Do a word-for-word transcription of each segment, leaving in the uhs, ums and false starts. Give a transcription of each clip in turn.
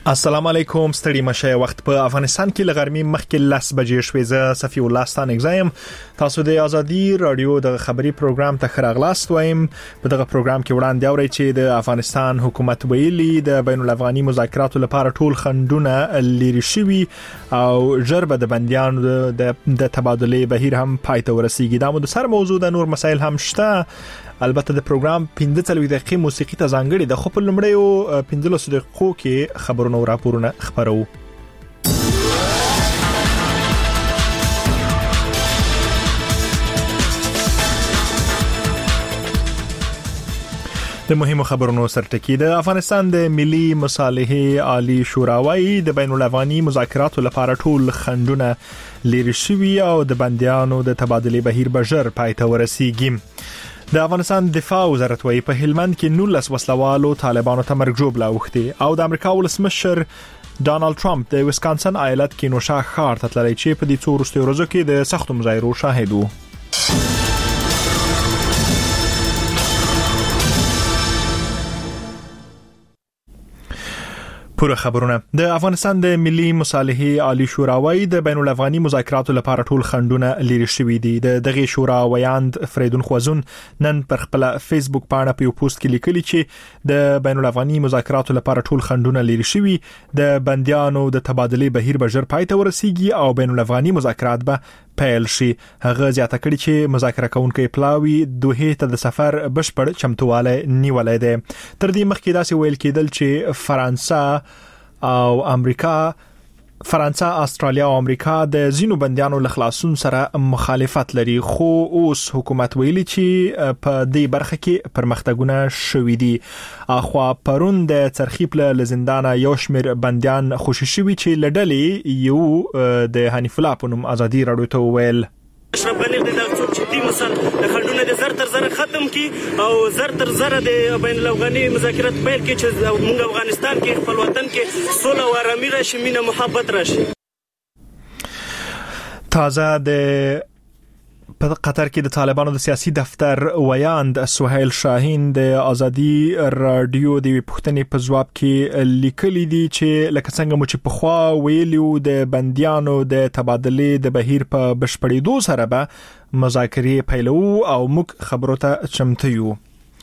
السلام علیکم ستړي مشه وخت په افغانستان کې لغرمي مخکې لاس بجې شوې ز صفي الله ستان اگزایم تاسو د ازادي رادیو د خبري پروګرام ته خراغلاست وایم په دغه پروګرام کې وړاندې اوري چې د افغانستان حکومت ویلي د بین الافغاني مذاکراتو لپاره ټول خندونه لري شوي او جربه د بنديانو د تبادله بهیر هم پای ته ورسیږي دا مو د سر موضوع د نور مسایل هم شته البته د پروګرام پنځه څلوي دقیقې موسیقي ته ځانګړي د خو په لمړیو پنځلس دقیقو کې خبرونه او راپورونه خبرو د مهمو خبرونو سرټکی د افغانستان د ملي مصالحې عالی شورا وايي د بین الافغاني مذاکراتو لپاره ټول خندونه لري شوي او د بنديانو د تبادله بهیر بجر پای ته ورسیږي د افغانستان دفاع وزارت وايي په هلمند کې نولس وسلوالو طالبانو ته مرګ جوړ لاوخته او د امریکا ولسمشر ډانلډ ټرمپ د ویسکانسن ایالت کې نوشا ښار ته تللی چې په دې څو وروستیو ورځو کې د سختو مظاهرو شاهد وو پوره خبرونه د افغانستان د ملي مصالحې عالی شورا وايي د بین الافغاني مذاکراتو لپاره ټول خندونه لري شوي دي د دغه شورا ویاند فریدون خوازون نن پر خپل فیسبوک باندې په یو پوسټ کې لیکلي چې د بین الافغاني مذاکراتو لپاره ټول خندونه لري شوي د بنديانو د تبادله بهیر بجر پای ته ورسیږي او بین الافغاني مذاکرات به پیل شي هغه زیاته کړي چې مذاکره کوونکي پلاوی دوه ته د سفر بشپړ چمتواله نیولای دي تر دې مخکې داسې ویل کېدل چې فرانسه او امریکا فرانسه استرالیا او امریکا د زینو بنديانو له خلاصون سره مخالفت لري خو اوس حکومت ویلي چې په دې برخه کې پرمختګونه شوي دي اخوا پرون د ترخیب له زندانه یو شمیر بنديان خوشی شوي چې لډلې یو د حنیف الله پونم ازادي رادیو ته ویل اشرف غنی د څوک چې دی مثلا د خلډونه د زر تر زر ختم کی او زر تر زر د بین الافغاني مذاکرات پیل کی چې موږ افغانستان کې خپل وطن کې صلح او آرامي راشي مینه محبت راشي تازه د په قطر کې د طالبانو د سیاسي دفتر ویاند سهیل شاهین د ازادي رادیو د پښتنې په جواب کې لیکلي دي چې لکه څنګه مو چې په خوا ویلیو د بنديانو د تبادله د بهیر په بشپړېدو سره به مذاکرې پیلو او موږ خبرو ته چمتو یو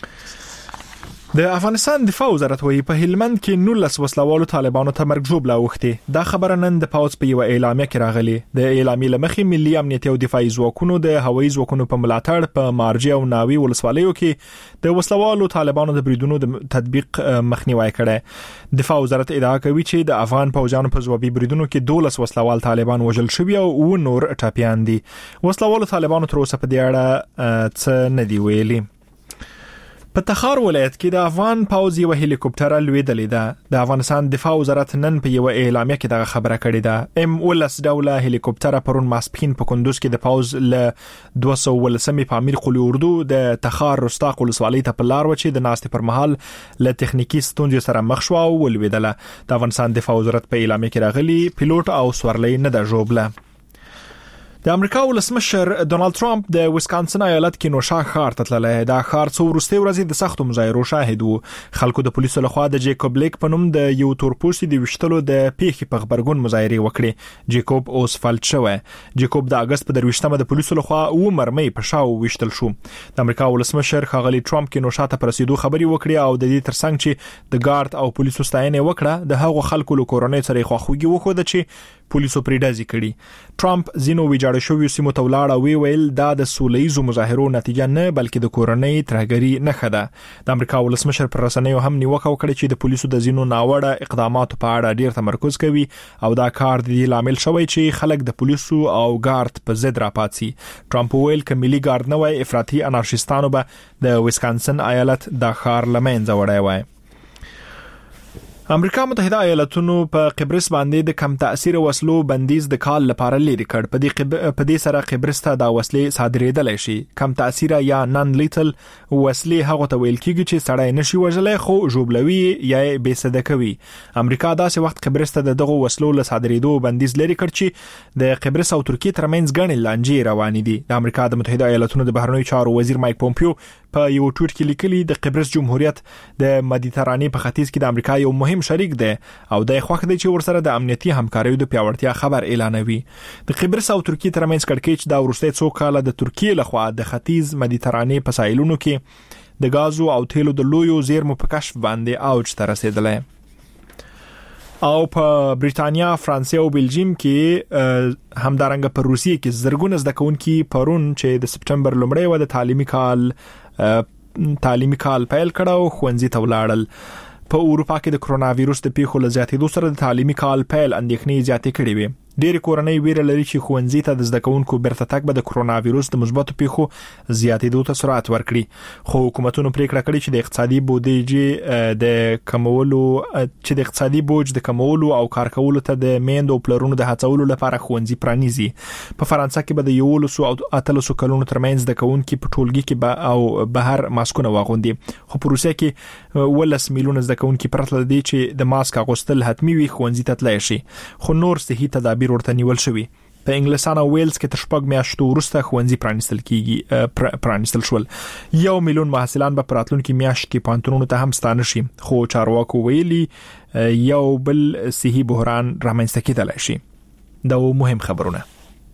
د افغانستان دفاع وزارت وايي په هلمند کې نولس وسلوالو طالبانو ته مرګ جوړ لاوخته دا خبره نن د پاوز په یو اعلامیه کې راغلي د اعلامیې لمخې ملي امنیت او دفاعي ځواکونو د هوایي ځواکونو په ملاتړ په مارجه او ناوي ولسوالیو کې د وسلوالو طالبانو د بریدونو د تطبیق مخنیوي کړي دفاع وزارت ادعا کوي چې د افغان پوځانو په ځوابي بریدونو کې دولس وسلوال طالبان وژل شوي او نور ټاپیان دي وسلوالو طالبانو تر اوسه په دې اړه څه نه دی ویلي په تخار ولایت کې د افغان پوځ یو هلیکوپټر لویدلې ده د افغانستان دفاع وزارت نن په یو اعلامیه کې دغه خبره کړې ده ام ولس دوله هلیکوپټر پرون ماسپخین په کندوز کې د پوځ ل دوه سوه ولسمې په امیر قلی اردو د تخار رستاق ولسوالۍ ته په لار و چې د ناستې پر مهال ل تخنیکی ستونزې سره مخ شو او ولویدله د افغانستان دفاع وزارت په اعلامیه کې راغلي پیلوټ او سورلۍ نه د جوړبله د امریکا ولسمشر ډانلډ ټرمپ د ویسکانسن ایالت کې نوشا ښار ته تللی دا ښار څو وروستي ورځې د سختو مظاهرو شاهد وو خلکو د پولیسو لخوا د جیکوب لیک په نوم د یو تورپوستي د وشتلو د پیښې په خبرګون مظاهره وکړي جیکوب اوس فلټ شوی جیکوب د اگست په درويشتمه د پولیسو لخوا و مرمۍ په شاو وشتل شو د امریکا ولسمشر خاغلی ټرمپ کې نوشا ته پرسیدو خبري وکړي او د دې ترڅنګ چې د ګارد او پولیسو ستاینه وکړه د هغو خلکو له کورونې سره خواخوږي وکړه چې پولیسو پریډازي کړي ټرمپ زینو ویجاړ شوی سیمو ته ولاړ او ویل دا د سولېزو مظاهرو نتیجه نه بلکې د کورنۍ ترهګری نه خده د امریکا ولسمشر پر رسنیو هم نیوکه وکړه چې د پولیسو د زینو ناوړه اقداماتو په اړه ډیر تمرکز کوي او دا کار د لامل شوی چې خلک د پولیسو او ګارد په ضد راپاتسي ټرمپ ویل ک ملي ګارد نه وای افراطي انارشیستانو به د ویسکانسن ایالت د ښار لمنځه وړای وای امریکا متحده ایالاتونو په قبرس باندې د کم تاثیر وسلو بندیز د کال لپاره لري کړ په دې قب... په دې سره قبرس ته د وسلې صادرېدل شي کم تاثیر یا نان لیتل وسلې هغه ته ویل کیږي چې سړی نشي وژلای خو جوړلوي یا بے صدقوي امریکا داسې وخت قبرس ته دغه وسلو له صادرېدو بندیز لري کړ چې د قبرس او ترکیه ترمنځ غنې لانجې روانې دي د امریکا د متحده ایالاتونو د بهرنیو چارو وزیر مایک پومپیو په یو ټویټ کې لیکلي د قبرس جمهوریت د مدیترانې په ختیځ کې د امریکا یو مهم مهم شریک دی او د خوښ دی چې ورسره د امنیتي همکاریو د پیاوړتیا خبر اعلانوي. د قبرس او ترکیه ترمنځ کړکېچ د ورستۍ څو کاله د ترکیه لخوا د ختیځ مدیترانې په ساحلونو کې د غازو او تیلو د لویو زیرمو په کشف باندې اوج ته رسیدلی. او په بریټانیا، فرانسې او بلجیم کې همدارنګه په روسیې کې زرګونه زده کوونکي پرون چې د سپټمبر لومړۍ و د تعلیمي کال تعلیمي کال پیل کړو ښوونځي ته ولاړل. په اروپا کې د کرونا وایروس د پیښو له زیاتېدو سره د تعلیمي کال پیل اندېښنې زیاتې کړې وي. ډېر کورنۍ ویره لري چې ښوونځي ته د زده کوونکو بیرته تګ به د کرونا وایروس د مثبتو پیښو زیاتېدو ته سرعت ورکړي. خو حکومتونو پریکړه کړې چې د اقتصادي بودیجې د کمولو چې د اقتصادي بوج د کمولو او کار کولو ته د میندو او پلرونو د هڅولو لپاره ښوونځي پرانیزي. په فرانسه کې به د یولسو او اتلسو کلونو ترمنځ د کوونکو په ټولګي کې او بهر ماسکونه واغوندي. خو په روسیه کې ولس میلیونه زده کوونکي پرته دي چې د ماسک اغوستل حتمی وي ښوونځي ته تللی شي. خو نور صحي تدابیر ورته نیول شوی. په انګلستان او ویلز کې تر شپږ میاشتو وروسته ښوونځي پرانیستل کیږي پرانیستل شول. یو میلیون محصلان به پراتلونکو میاشت کې پانتونونو ته هم ستانه شي. خو چارواکو ویلي یو بل صحي بحران رامنځته کېدلی شي. دا مهم خبرونه.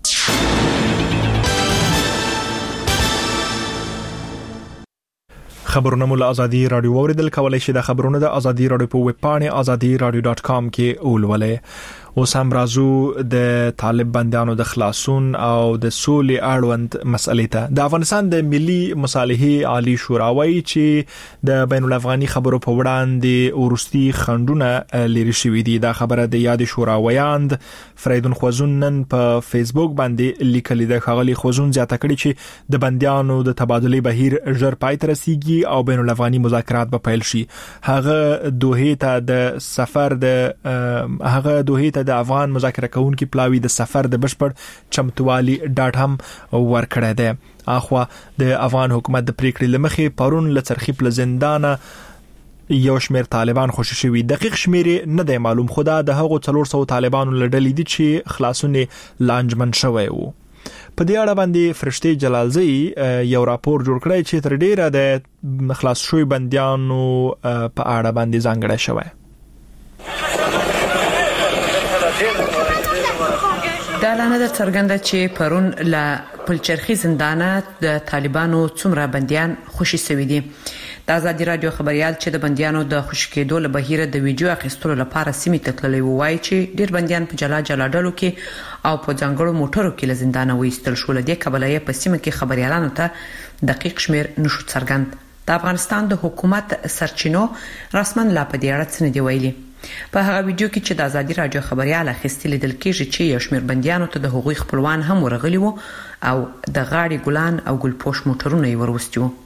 خبرونه مول ازادي رادیو اوریدل کولای شي. د خبرونه د ازادي رادیو په ویب پاڼه ازادي رادیو ډاټ کام کې اولولې. اوس هم راځو د طالب بندیانو د خلاصون او د سولې اړوند مسلې ته. د افغانستان د ملي مصالحې عالی شورا وايي چې د بین الافغاني خبرو په وړاندې ورستي خندونه لري شوې دي. دا خبره د یاد شورا ویاند فریدون خوازون نن په فیسبوک باندې لیکلې ده. خغلی خوازون زیاته کړي چې د بندیانو د تبادله بهیر ژر پای ته رسیږي او بین الافغاني مذاکرات به پیل شي. هغه دوه ته د سفر د هغه دوه ته د افغان مذاکره کوونکي پلاوی د سفر د بشپړ چمتوالي ډاټ هم ورکړی دی. اخوا د افغان حکومت د پریکړې لمخې پرون لڅرخي پل زندانه یو شمیر طالبان خوشی شوی. دقیق شمیر نه دی معلوم. خدا د هغو څلور سوه طالبانو لړلې دي چې خلاصونه لانجمن شوی وو. په دې اړه باندې فرشتي جلالزئی یو راپور جوړ کړی چې تر ډیره د خلاص شوی بندیانو په اړه باندې ځانګړی شوی. دا لانه د څرګنده چې پرون لا پلچرخي زندانه د طالبانو څومره بنديان خوشي سوي دي. د ازادي رادیو خبريال چې د بنديانو د خوشي کېدو له بهیره د ویډیو اخیستلو لپاره سیمه تتللی وایي چې ډیر بنديان په جلا جلا ډلو کې او په ځانګړو موټرو کې له زندانه وېستل شول. د قبلې په سیمه کې خبريالانو ته دقیق شمیر نشو څرګند. د افغانستان د حکومت سرچینو رسمن لا په دې اړه څه نه دی ویلي. په هغه ویډیو کې چې د ازادي رادیو خبريال اخیستل لیدل کېږي چې یو شمیر بنديانو ته د حقوقي خپلوان هم ورغلي وو او د غاړي ګلان او ګلپوش موټرونه یې وروستي وو.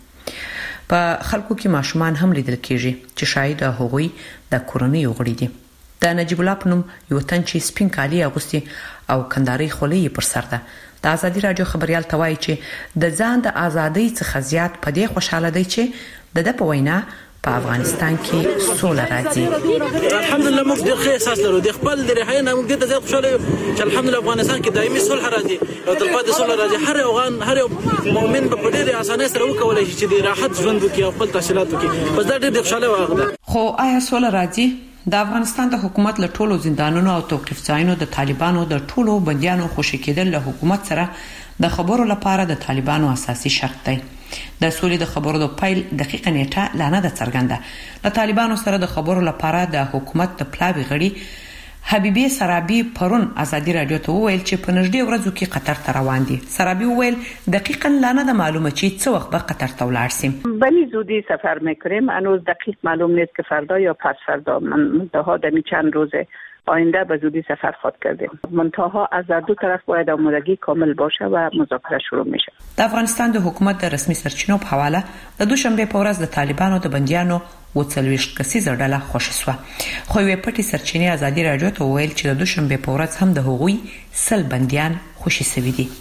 په خلکو کې ماشومان هم لیدل کېږي چې شاید هغوی د کورنۍ غړي دي. د نجیب الله پنوم یو تن چې سپین کالي اغوستي او کنداري خولې پر سر ده. د ازادي رادیو خبريال توای چې د ځان د ازادۍ څخه زیات په دې خوشاله دی چې د د په وینا په افغانستان کې سوله راځي. الحمدلله موږ ډېر ښه احساس لرو. د خپل د رهاینه موږ ډېر زیات خوشاله یو چې الحمدلله افغانستان کې دایمي صلح راځي او تلپاتې صلح راځي. هر افغان هر یو مؤمن په ډېر اسانه سره وکولای شي چې د راحت ژوند وکړي او خپل تحصیلات وکړي. بس دا ډېر خوشاله واغده. خو آیا سوله راځي؟ د افغانستان د حکومت له ټولو زندانونو او توقيف ځایونو د طالبانو د ټولو بنديانو خوشي کېدل له حکومت سره د خبرو لپاره د طالبانو اساسي شرط دی. د سولې د خبرو د پایل دقیقه نیټه لانه د څرګنده. د طالبانو سره د خبرو لپاره د حکومت د پلاوی غړي حبیبی سرابی پرون ازادي رادیو ته وویل چې په نږدې ورځو کې قطر ته روان دي. سرابی وویل دقیقاً لانه د معلومه چې څه وخت به قطر ته ولاړ شیم. بلی زودی سفر میکنیم. هنوز دقیق معلوم نیست که فردا یا پس فردا. من منتها دمی چند روزه آینده به زودی سفر خواهد کردیم. منتها از دو طرف باید آمادگی کامل باشه و مذاکره شروع میشه. د افغانستان د حکومت د رسمي سرچینو په حواله د دوشنبه په ورځ د طالبانو د بنديانو وڅلويشت کسیزه ډله خوشی شو. خو یو پټي سرچینې ازادي رادیو ته ویل چې د دوشنبه په ورځ هم د هغوی سل بنديان خوشی سوي دي.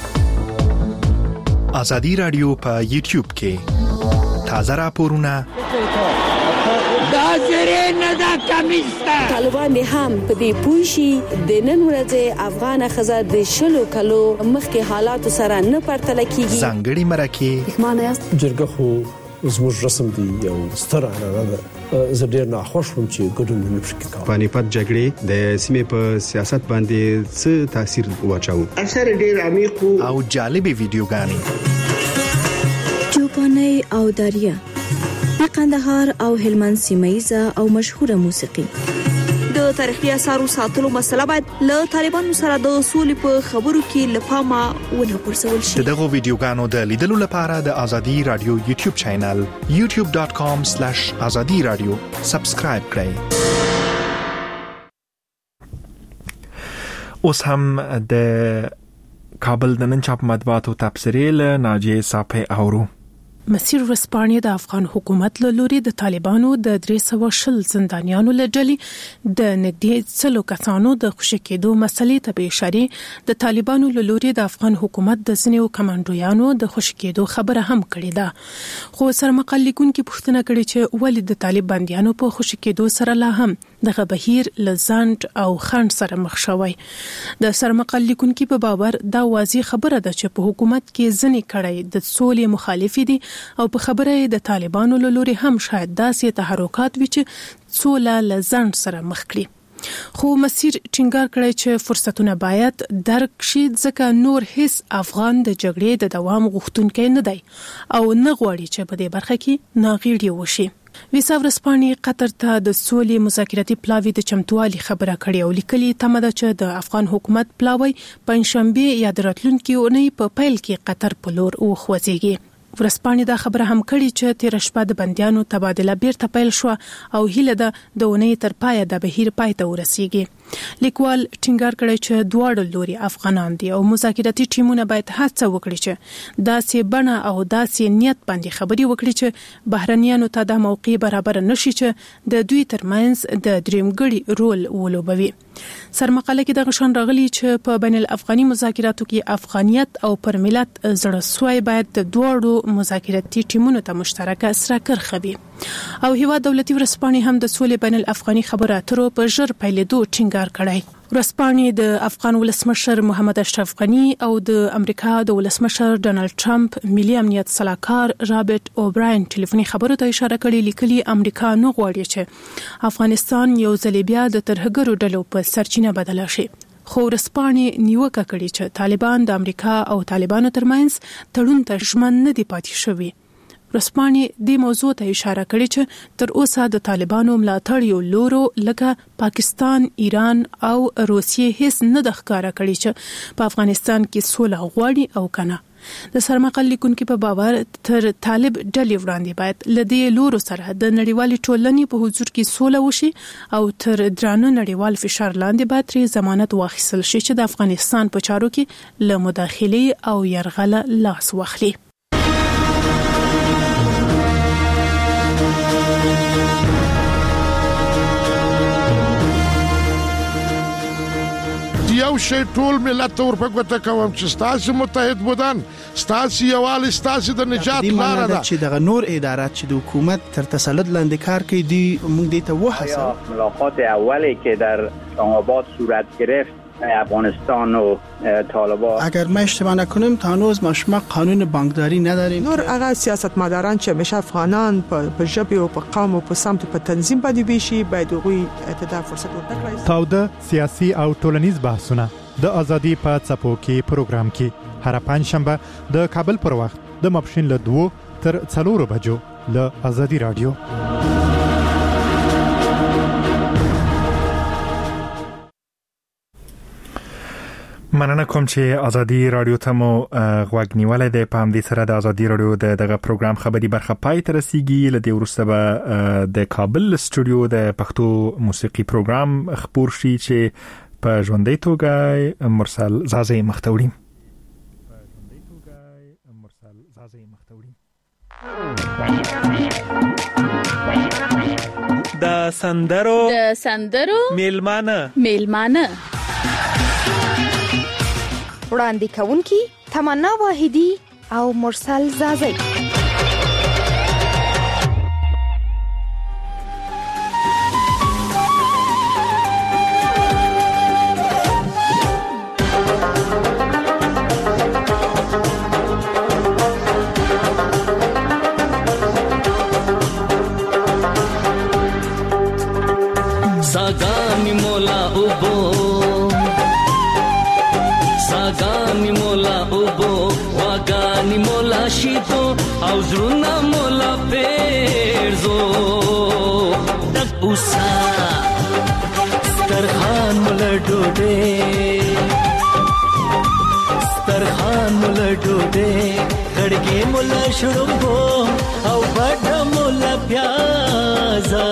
ازادي رادیو په یوټیوب کې تازه راپورونه دا زری نه دا کمیستا. طالبان هم په دې پوښي د نن ورځې افغان خزه د شلو کلو مخکې حالات سره نه پرتل کیږي. ځانګړي مرکه معنی است جرګه خو زموږ رسم دی او ستر عنعنه ده زه ډیر ناخوښ وم چې ګډون نه پکې پانیپت جګړې د سیمې په سیاست باندې څه تاثیر واچاوه؟ اثر ډیر عمیق او جالبې ویډیوګانې چوپاني او داریا د قندهار او هلمند سیمایزه او مشهوره موسیقي د تاریخي اثارو ساتلو مسله باید له طالبانو سره د سولې په خبرو کې لپاره ونه پرسول شي. دغه ویډیوګانو د لیدلو لپاره د ازادي رادیو یوټیوب چینل یوټیوب ډاټ کام سلیش ازادي رادیو سبسکرایب کړئ. اوس هم د کابل د نن چاپ مطبوعاتو تبصرې له ناجیه صافی اورو. مسیر ورسپانې د افغان حکومت له لوري د طالبانو د درې سوه شل زندانیانو له ډلې د نږدې څلو کسانو د خوشي کېدو مسلې ته په اشاره د طالبانو له لوري د افغان حکومت د ځینو کمانډویانو د خوشي کېدو خبره هم کړې ده. خو سرمقال لیکونکي پوښتنه کړې چې ولې د طالب بنديانو په خوشي کېدو سره لا هم دغه بهیر لزاند او خند سره مخ شوی. د سرمقال لیکونکي په باور دا واضح خبره ده چې په حکومت کې ځینې کړي د سولې مخالفي دي او په خبره د طالبانو له لوري هم شاید داسې تحرکات وي چې سوله لزاند سره مخ کړي. خو مسیر ټینګار کړی چې فرصتونه باید درک شي ځکه نور هیڅ افغان د جګړې د دوام غوښتونکی نه دی او نه غواړي چې په دې برخه کې ناغېړي وشي. ویسا ورسپانې قطر ته د سولې مذاکراتي پلاوی د چمتووالي خبره کړې او لیکلي تمه ده چې د افغان حکومت پلاوی پنځشنبه یا د راتلونکي اونۍ په پیل کې قطر په لور وخوځيږي. ورسپانې دا خبره هم کړې چې تیر شپه د بنديانو تبادله بیرته پیل شو او هیله ده د اونۍ تر پایه د بهیر پای ته ورسیږي. لیکوال ټینګار کړی چې دواړو لوري افغانان دي او مذاکراتي ټیمونه باید هڅه وکړي چې داسې بڼه او داسې نیت باندې خبري وکړي چې بهرنیانو ته د موقع برابر نشي چې د دوی ترمنځ د دریمګړي رول ولوبوي. سرمقاله کې د غشن راغلي چې په بین الافغاني مذاکراتو کې افغانیت او پر ملت زړه سوی باید د دواړو مذاکراتي ټیمونو ته مشترکه سره کرخه وي. او هیواد دولتي ورسپانې هم د سولې بین الافغاني خبرو اترو په ژر پیلېدو ټینګار کړی. ورسپانې د افغان ولسمشر محمد اشرف غني او د امریکا د ولسمشر ډونالد ټرمپ ملي امنیت سلاکار رابرټ اوبراین ټلیفوني خبرو ته اشاره کړې. لیکلي امریکا نه غواړي چې افغانستان یو ځل بیا د ترهګرو ډلو په سرچینه بدل شي. خو ورسپانې نیوکه کړې چې طالبان د امریکا او طالبانو ترمنځ تړون ته ژمن نه دي پاتې شوي. ورسپانې د موضوع ته اشاره کړې چې تر اوسه د طالبانو ملاتړ یو لورو لکه پاکستان، ایران او روسیې هیڅ نه د ښکارا کړی چې په افغانستان کې سوله غواړي او کنه. د سرمقال لیکونکو په باور تر طالب ډلې وړاندې باید لدې لورو سره د نړیوالې ټولنې په حضور کې سوله وشي او تر درانه نړیوال فشار لاندې باید ری ضمانت واخیستل شي چې د افغانستان په چارو کې له مداخله او يرغله لاس واخلي. یو شی ټول ملت ته ورپګوته کوم چې ستاسو متحد بودن ستاسو یوال ستاسو د نجات لار ده چې دغه نور ادارات چې د حکومت تر تسلط لاندې کار کوي دی موږ دې ته وحسه. ملاقات اولی که در آباد صورت گرفت افغانستان و طالبان، اگر ما اشتباه نکنیم تا هنوز ما شما قانون بانکداری نداریم. نور هغه سیاستمداران چې همیشه افغانان په ژبه او په قوم او په سمت په تنظیم باندې بيشي باید غوي ته فرصت ورکړي. تاوده سیاسي او ټولنیز بحثونه د ازادي په څپو کې پروګرام کې هر پنځشنبه د کابل پر وخت د ماپښین له دوه تر څلورو بجو له ازادي رادیو. مننه کوم چې ازادي رادیو ته مو غوږ نیولای دی. په همدې سره د ازادي رادیو د دغه پروګرام خبري برخه پای ته رسیږي. لدې وروسته به د کابل استودیو د پښتو موسیقي پروګرام خبر شي چې په ژوندۍ توګه مرسل زازي مختوړي مرسل زازي مختوړي د سندرو د سندرو میلمانه میلمانه وړاندې کوونکی تمنا واحدی او مرسل زازی. ساګانی مولا اوبو ساګانی مولا اوبو واګانی مولا شیدو او زړونه مولا پیرزو دک اوسا سترخان مولا ډوډۍ سترخان مولا ډوډۍ غړګي مولا شړومبو او بډ مولا پیازا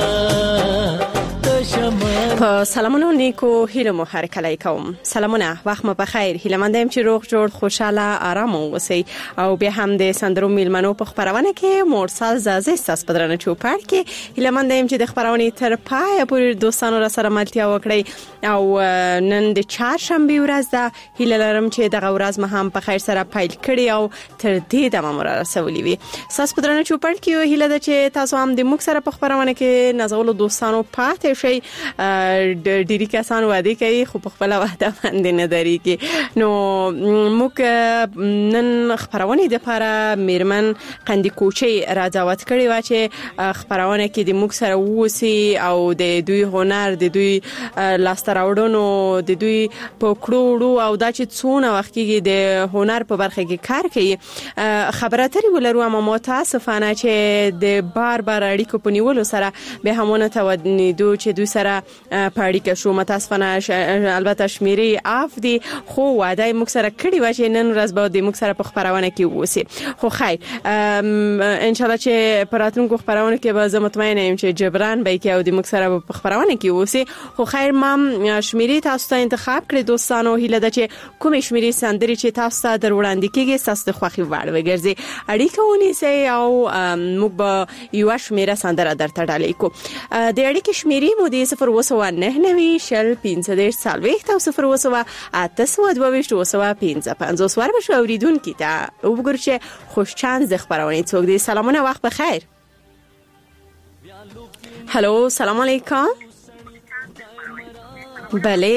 په سلامونو نیکو هیله مو هر کله کوم سلامونه وخت مو بخیر هیله مندم چې روغ جوړ خوشاله آرام اوسئ او به هم د سندرو میلمنو په خبرونه کې مرسل زازه ستاسو په درنه چوپړ کې هیله مندم چې د خبرونه تر پای پورې دوستانو را سره ملتیا وکړي او نن د چهارشنبه ورځ ده هیله لرم چې دغه ورځ مه هم په خیر سره پیل کړي او تر دې دمه مو را رسولي وي تاسو په درنه چوپړ کې هیله ده چې تاسو هم د موږ سره په خبرونه کې نازولو دوستانو پاتې شئ ډیری کسان وعده کوي خو په خپل وعده باندې نه درېږي نو موږ نن خبرونه د لپاره میرمن قندی کوچي راځوت کړي و چې خبرونه کې د موږ سره ووسی او د دوی هنر د دوی لاستراوډونو د دوی په کړوړو او دا چې څونه وخت کې د هنر په برخه کې کار کوي خبره ترې ولرو اما متاسفانه چې د بار بار اړیکو په نیولو سره به همونه تودنیدو چې دوی سره پاړی کې شو متاسفانه البته شمیري اف دي خو وعده موږ سره کړی و چې نن ورځ به د موږ سره په خبرونه کې ووسی خو خیر ان شاء الله چې پراتونکو خبرونه کې به زه مطمئنه یم چې جبران به کې او د موږ سره په خبرونه کې ووسی خو خیر مام شمیري تاسو ته انتخاب کړی دوستانو هیله ده چې کوم شمیري سندري چې تاسو ته دروړاندې کیږي تاسو د خوخي وړ وګرځي اړیکه ونیسئ او موږ به یو شمیره سندره درته ډالې کو د اړیکې شمیري مو د صفر وسو نه نوي شل پنځه دېرش څلوېښت او صفر وسو اته سوه دوه ویشت وسو پنځه پنځوس ور بشو اوریدونکو ته وګورئ چې خوش چانس د خبرونه څوک دی سلامونه وخت بخیر هالو سلام علیکم بله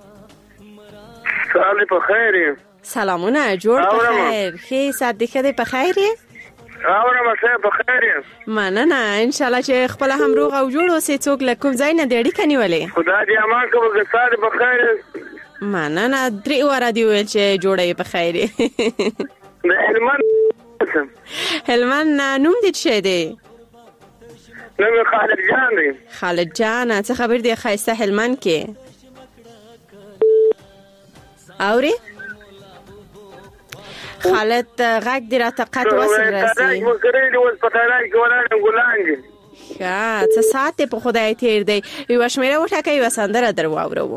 سلام بخیر سلامونه جوړ بخیر خې سات دې خدای بخیر اورا مسه بخیر مننه ان شاء الله چې خپل هم روغ او جوړ اوسې څوک لکم ځای نه دیړی کني ولې خدای دې امان کوم د سات بخیر مننه درې ور دی ویل چې جوړې بخیر د هلمند هلمند نوم دې شه دی نوم خالد جان دی خالد جان څه خبر دی خایسته هلمند کې اوري خالد غږ دی راته قط وصل راسي مو کړی دی اوس پته راځي ګوران ګولانګي ښه څه ساعت په خدای تیر دی یو شمیره وټه کوي وسندره درو اورو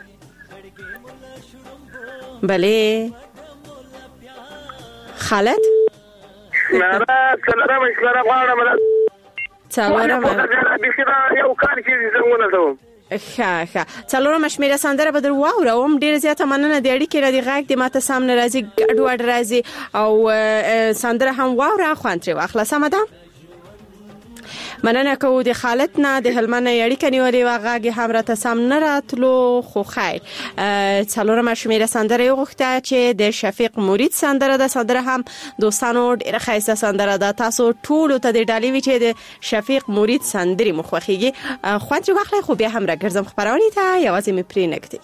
بله خالد نارا څلره مشوره غواړم څلره ما یو کار کې زمونه ته ښه ښه څلورم شمیره سندره به در واوروم ډېر زیاته مننه د اړیکې را دي غږ د ماته سامنے راځي ګډوډ راځي او سندره هم واوره خوند ترې واخله سمه ده مننه کوو د خالد نه د هلمند اړیکه نیولې و غږ هم راته سم نه راتلو خو خیر څلورم شمیره سندره غوښته چې د شفیق مرید سندره ده سندره هم دوستانو ډېره ښایسته سندره ده تاسو ټول ته د ډالۍ وی چې د شفیق مرید سندري مخوخيږي خوند یې واخلئ خو بیا هم راګرځم خبرونه ته یوازې مې پرې نکدي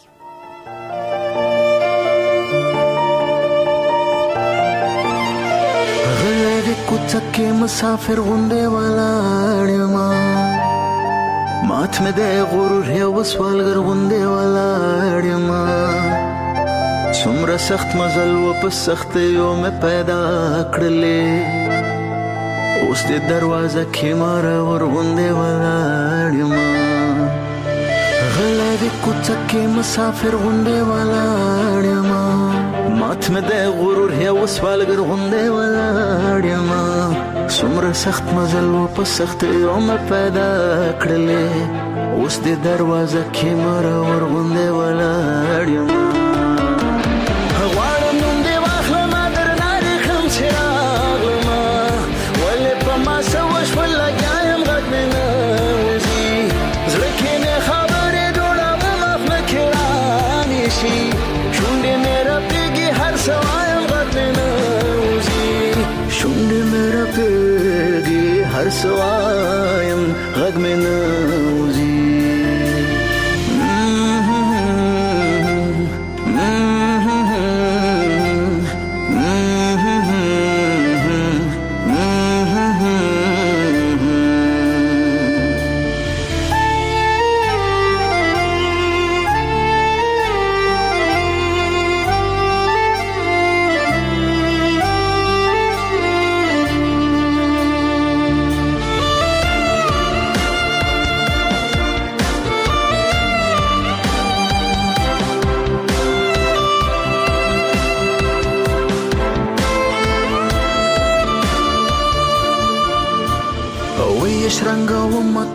کوڅه مسافر غونډه ولاړ ما مات مې د غرور یو وسوالګر غونډه ولاړ ما څومره سخت مزل و په سخت یو مې پیدا کړلې اوس د دروازه کې مار ور غونډه ولاړ ما غلې کوڅه کې مسافر غونډه ولاړ ما مات مې د غرور یو وسوالګر غونډه ولاړ ما څومره سخت مزل و په سخت یو مې پیدا کړلې اوس د دروازه کې مار ور غونډه ولاړ ما غواړم نوم دې واخلم درنه رخم چراغ ما ولې په ما سوش ولګایم غږ مې نه وځي زړه کې مې خبرې جوړوم مخ مې کرانې شي شونډې مې رپېږي هر سوایم غږ مې نه وځي شونډې مې رپېږي هر سوایم غږ مې نه وځي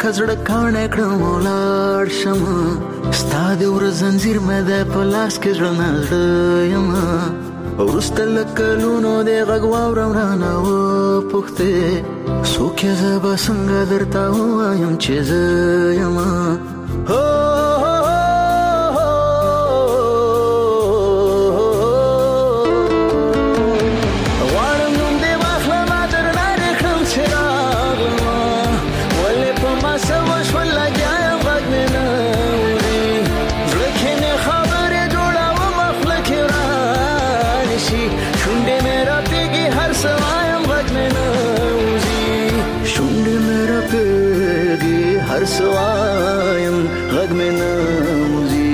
خزړه کانه کړم ولاړ شم ستاد ور زنجیر مې د پلاس کې ژوند یم ورستل کلونو د غغوا ورانه و پخته سوکه زبا څنګه درته وایم چې زما هو هر سوایم غږ مې نه وځي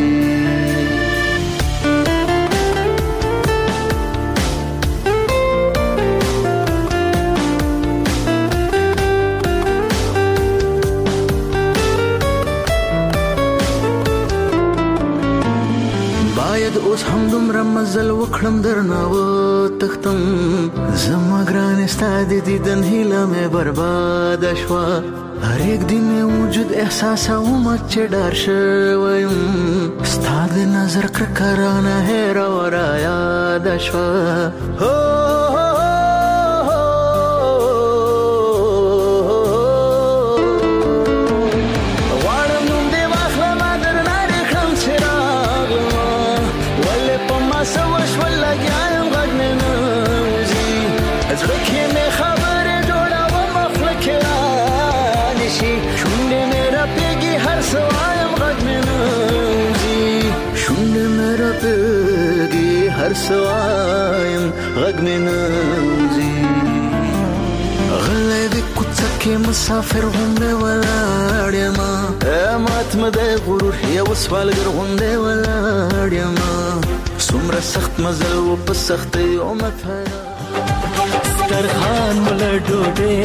باید اوس هم دومره مزل وکړم درنه وتښتم زما ګرانې ستا د دیدن هیله مې برباده شوه هر یک دن وجود احساس اوم چې ډار شویم ستا د نظر کرکرانه هیر ورا یاد شوه غواړم نوم دې واخلم درنه دې کړم چې راغلمه ولې په ما څه وشول لګیا یم غږ مې نه وځي زړه کې مې خبرې جوړوم خوله کې شونډې مې راپېږي هر څه وایم غږ مې نه وځي شونډې مې راپېږي هر څه وایم غږ مې نه وځي غلی د کوڅه کې مسافر غوندې ولاړ یمه مات مې د غرور یو سوالګر غوندې ولاړ یمه څومره سخت مزل و په سختۍ عمر سترخان مله ډوډۍ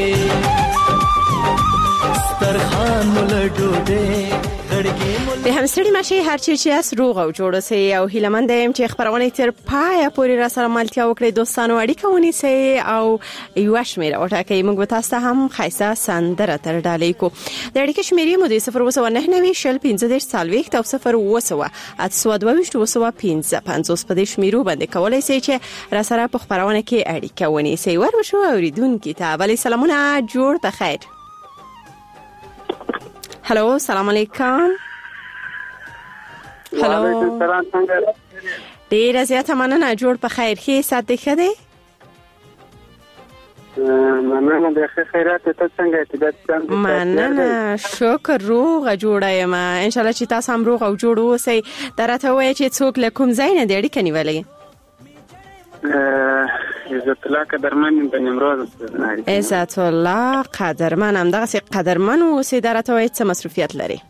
به همسړي ماشي هر چی چې اس روغ او جوړ سي او هیلمند يم چې خبرونه تر پای پورې را سره ملتیا وکړي دوستانو اړیکه ونی سي او یو شمیر او ټاکي موږ تاسو ته هم خاصه سندره تر ډالې کو د اړیکه شمیرې مو د صفر وسو نه نوي شل پنځه د سالويخ او صفر وسو ات سو دوه وسو پنځه پنځوس په دې شمیرو باندې کولای سي چې را سره په خبرونه کې اړیکه ونی سي ور وشو اوریدونکو ته علي سلامونه جوړ په خیر هلو السلام علیکم هلو وعلیکم السلام څنګه ډیر زیاته مننه جوړ په خیر ښه ساتي خده مننه د خیرات ته څنګه ارتباط څنګه مننه شکر روغ جوړه یم ان شاء الله چې تاسو هم روغ او جوړ اوسئ درته وای چې څوک لکم زین د اړیکې نیولې عزت الله قدرمن د نمروز عزت الله قدرمن هم دغه قدرمن او سي درته وای څه مصروفیت لري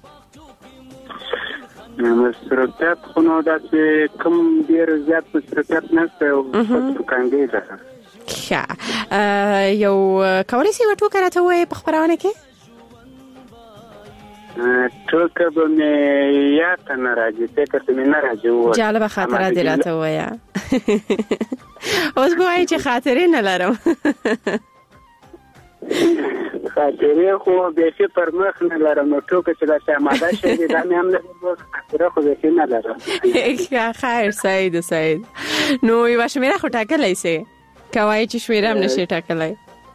مصروفیت خو نو د کوم ډیر زیات مصروفیت نشته او څنګه ده ښه یو کولای شي وټو کراته وای په خبرونه کې ټوکه به مې یاد نه راځي فکر ته مې نه راځي جالب خاطره دی راته وایا اوس ګوای چې خاطرې نه لرم خاطرې خو به چې پر مخ نه لرم ټوکه چې دا سماده شي دا مې هم نه خاطره خو به نه لرم خیر سعید سعید نو یو شمیره خو ټاکلای سي کوي چې شمیره هم نشي ټاکلای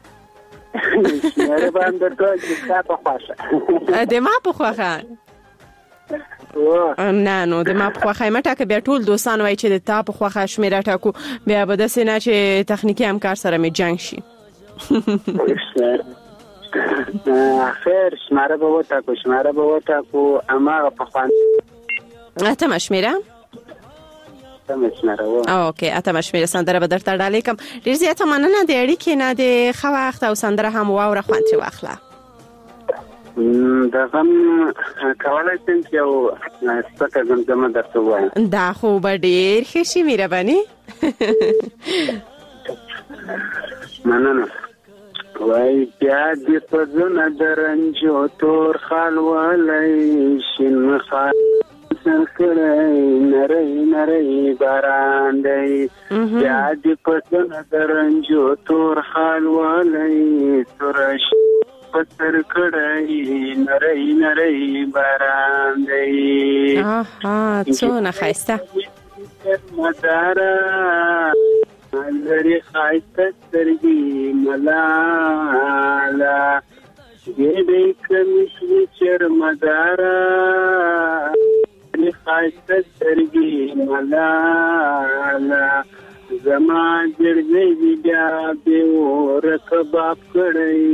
شمیره باندې ټول چې په خواشه د ما په خواخه نه نو د ما په خواخه مټه کې بیا ټول دوستان وای چې د تا په خواخه شمیره ټاکو بیا به د سینه چې تخنیکی همکار سره می جنگ شي خیر شمیره به وټاکو شمیره به وټاکو اما په خوان اته مشمیره اوکې اته مشمیره سندره به درته ډالې کوم ډیر زیاته مننه د اړیکې نه د خو وخت او سندره هم واوره خوانتي واخله دا هم کولای شم چې یو څه زمزمه درته وایم دا خو به ډیر ښه شي مهرباني مننه وای بیا دې په زنه درنجو تور خال ولای شین خال سرکړی نری نری باران دی بیا دې په زنه درنجو تور خال ولای ترش پسر کړی نری نری باران دی آها څونه خایسته مدارا لري خایسته سترګې ملالا دې کمیشي چر مدارا لري خایسته سترګې ملالا زما جړې بیا به ورکباب کړی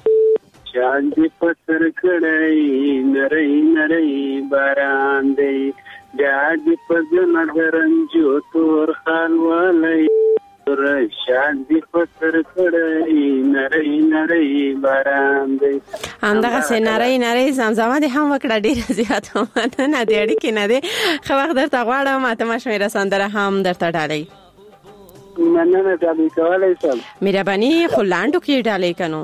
چاندي پسر کړی نری نری باران دی جاج پزن درنجو تور خالوالی شاندی پسر کړی نری نری باران دی همدغه سه نری نری زمزمه دې هم وکړه ډیره زیاته مننه دې اړیکې نه دی خو وخت درته غواړم ماته مشوره سندره هم درته ډالۍ مننه ډالۍ کولای شم مهرباني خو لاندو کې ډالۍ کنو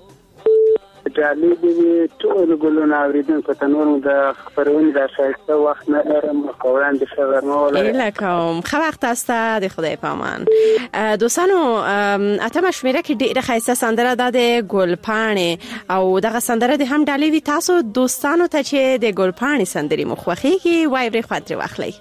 ډالۍ دې ټول ګلونه اوریدونکو ته نور د خبرونې د شایسته وخت نه لرم قوان د شغرمه ولا الکم خو وخت است د خدای پامان دوستانو اتم شمیره کې ډیره خایسته سندره د ګلپانې او دغه سندره د هم ډالۍ وی تاسو دوستانو ته چې د ګلپانې سندري مخوخي کې وای بری خاطر واخلي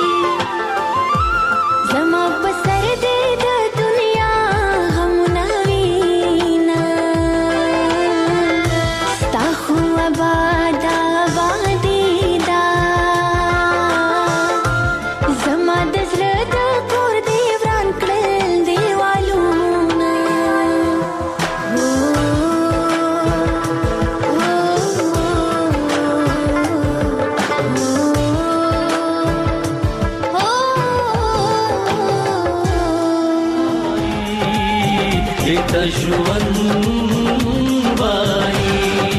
زما په سر دې د دنیا غمونه تجوان وای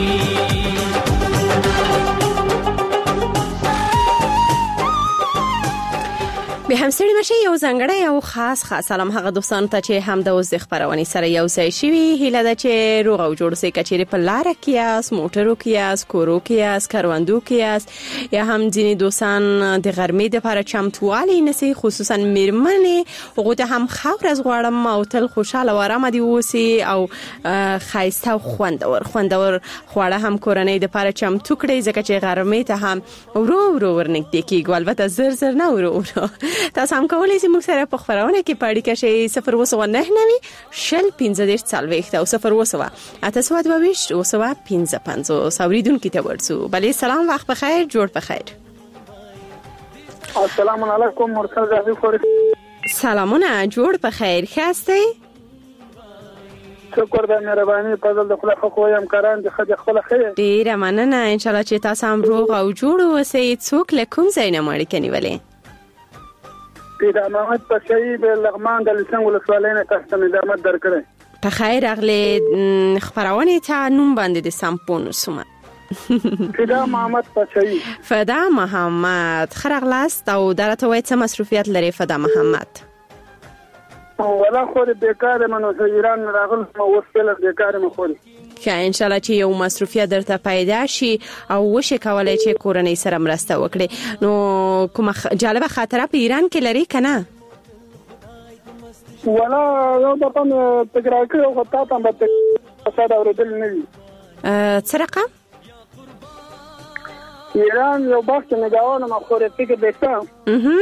به همسری مشه یو ځانګړی او خاص خاص سلام هغه دوستانو ته چې هم د اوس د خبرونې سره یو ځای شوي هیله ده چې روغ او جوړ اوسئ که چیرې په لاره کې یاست موټرو کې یاست کورو کې یاست کروندو کې یاست یا هم ځینې دوستان د غرمې دپاره چمتووالی نیسئ خصوصا میرمنې هغوی ته هم ښه ورځ غواړم او تل خوشحاله او ارامه دې واوسي او ښایسته او خوندور خوندور خواړه هم کورنۍ دپاره چمتو کړئ ځکه چې غرمې ته هم ورو ورو ورنږدې کېږو البته زر زر نه ورو ورو تاسو هم کولی شئ موږ سره په خبرونه کې په اړیکه شئ صفر اووه سوه نهه نوي شل پنځه دېرش څلوېښت او صفر اووه سوه اته سوه دوه ویشت اووه سوه پنځه پنځوس اوریدونکي ته ورسو بلې سلام وخت بخیر جوړ بخیر السلام علیکم مرسل زاهدی خوري سلامونه جوړ بخیر ښه هستئ شکر د مهرباني فضل د خدای خو یم کاران د خدای خپل خیر ډیره مننه ان شاء الله چې تاسو هم روغ او جوړ اوسئ څوک له کوم ځای نه اړیکه نیولې پیدا محمد پشایی د لغمان د لسنګ ولسوالۍ نه تاسو ته مدامت درکړی په خیر اغلی خبرونه ته نوم باندې د سمپون سومه فدا محمد پشایی فدا محمد خرغلاست او درته وای څه مصروفیت لري فدا محمد ولا خو بیکار منو ایران راغل مو وسله بیکار مو خوري که ان شاء الله چې یو مصروفیت درته پیدا شي او وشي کولای چې کورنۍ سره مرسته وکړي نو کومه جالبه خاطره په ایران کې لري کنه ولا یو د پم تګرا کې او تا ته به فساد اوریدل نه وي څه رقم ایران یو وخت نه گاونه مخوره فکر دیتا اها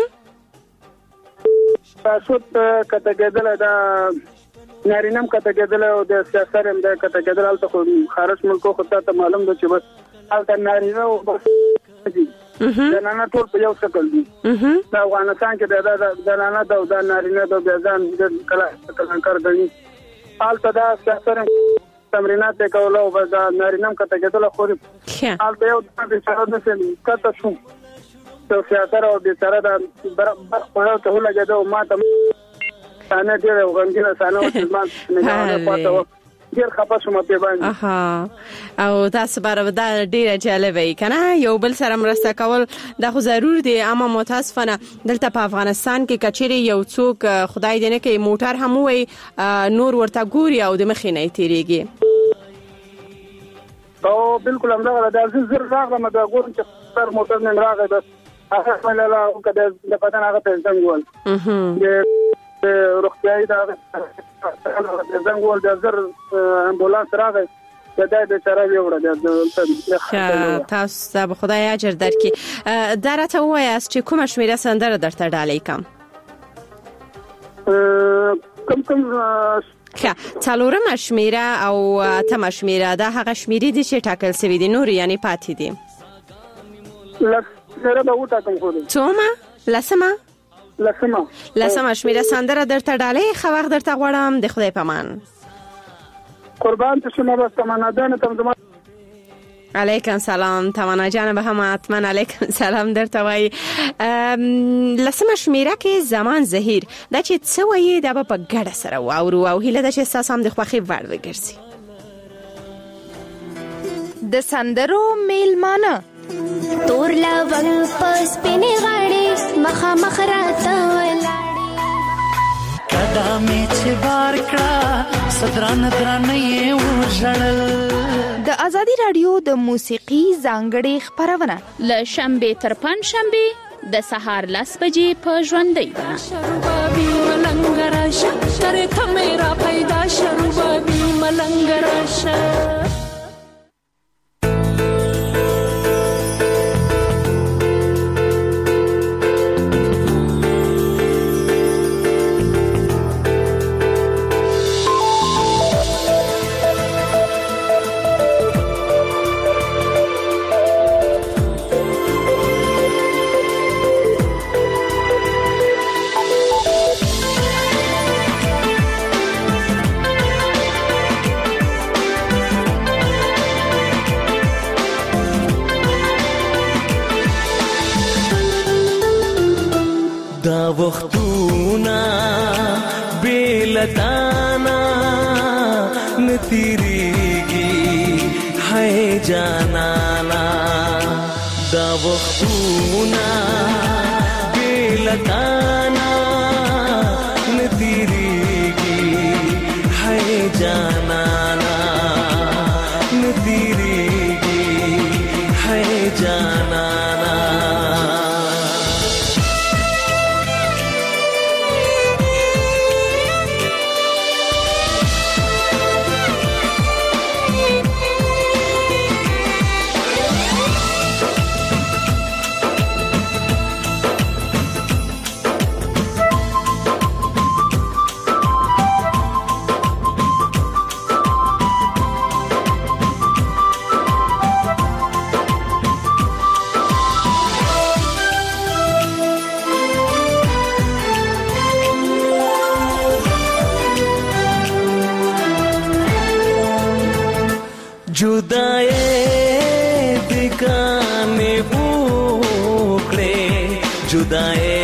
تاسو ته کته کېدل دا نارینم کته کېدل او د سیاست هم دا کته کېدل البته خو خارج ملکو خو ته معلوم ده چې بس البته نارینه او بس دا نه ټول په یو شکل دي دا افغانستان کې دا د نه دا د نارینه د ځان د کلا کلنکار غني البته دا سیاست تمرینات کول او دا نارینم کته کېدل خو البته یو د سره د کته شو تو سیاست او د سره د برابر ته لګیدو ما ته سانه ډېر غنګینه سانه او ځمان نه پاتو ډېر خپه شوم په باندې اها او تاسو برابر دا ډېر جالبه کنه یو بل سره مرسته کول دا خو ضرور دی اما متاسفانه دلته په افغانستان کې کچېری یو څوک خدای دې نه کوي موټر هم وي نور ورته ګوري او د مخې نه تیریږي او بالکل همدا د زر راغله دا ګورم چې پر موټر نه راغی بس هغه مله او کده د بدن هغه ته څنګه د روغتیايي دا څنګه ول د زر امبولانس راغی دا د چاره ویوړه د تاسو به خدای اجر درکړي درته وایاست چې کومه شمیره سندره درته ډالۍ کم کم کم ښه څلورمه شمیره او اتمه شمیره دا هغه شمیرې دي چې ټاکل شوي دي نور یعنی پاتې دي سره به وټا کوم خو څومره لسمه لسمه لسمه شمیره سندره درته ډالۍ خو وخت درته غواړم د خدای پامان قربان ته شمه بس تمنا ده تم زما علیکم سلام تمنا جان به هم حتما علیکم سلام درته وای لسمه شمیره کې زمان زهیر دا چې څه وایي دا په ګډه سره واورو او هیله ده چې تاسو هم د خوخي وړ وګرځي د سندرو میلمانه تور لونګ پس پینې غاړي مخه مخ راته ولاړې کدا می چې بار کړه صدران درنې ورژړل د ازادي رادیو د موسیقي ځانګړي خبرونه ل شنبه تر پنځ شنبه د سهار لس بجې په ژوندۍ بڼه شروبابي ملنګ راشه تر ته میرا پیدا شروبابي ملنګ راشه دا وختونه بیلتانا نتیریږي هاي جانانا دا وختونه بلتانا نتیریږي هاي جانانا نتیریږي هاي جانانا जुदाए दिकाने उखड़े जुदाए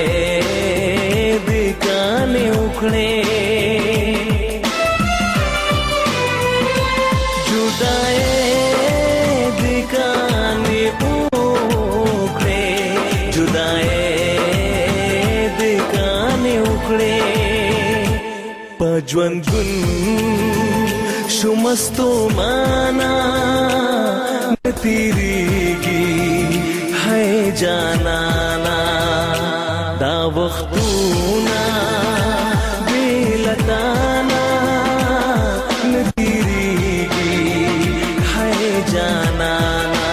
दिकाने उखड़े जुदाए दिकाने उखड़े जुदाए दिकाने उखड़े पजवन गुन शुमस्तो माना नतीरीगी है जानाना दा वख्तूना बेलताना नतीरीगी है जानाना